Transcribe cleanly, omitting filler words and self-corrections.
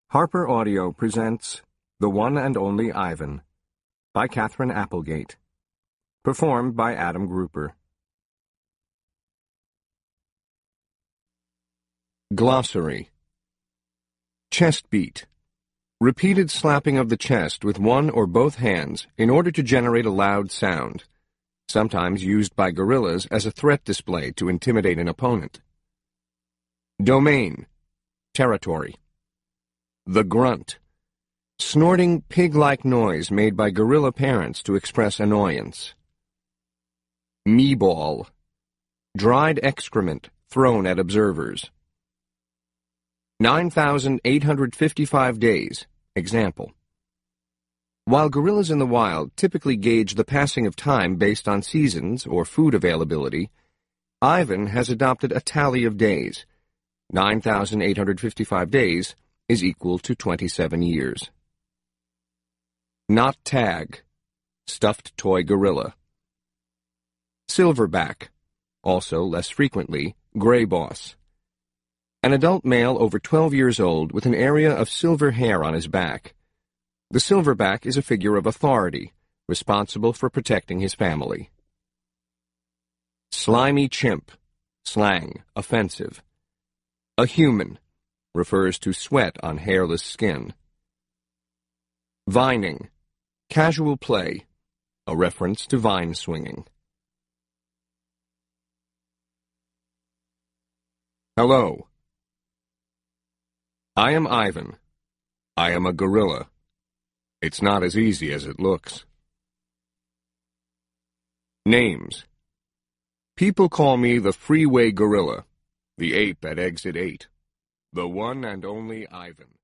Harper Audio presents The One and Only Ivan by Katherine Applegate. Performed by Adam Grouper. Glossary. Chest beat. Repeated slapping of the chest with one or both hands in order to generate a loud sound, sometimes used by guerrillas as a threat display to intimidate an opponent. Domain. Territory. The grunt. Snorting pig-like noise made by guerrilla parents to express annoyance. Meeball. Dried excrement thrown at observers. 9,855 days. Example. While guerrillas in the wild typically gauge the passing of time based on seasons or food availability, Ivan has adopted a tally of days. 9,855 days is equal to 27 years. Not tag. Stuffed toy gorilla. Silverback. Also, less frequently, gray boss. An adult male over 12 years old with an area of silver hair on his back. The silverback is a figure of authority, responsible for protecting his family. Slimy chimp. Slang, offensive. A human. Refers to sweat on hairless skin. Vining. Casual play. A reference to vine swinging. Hello. I am Ivan. I am a gorilla. It's not as easy as it looks. Names. People call me the Freeway Gorilla, the ape at Exit 8, the one and only Ivan.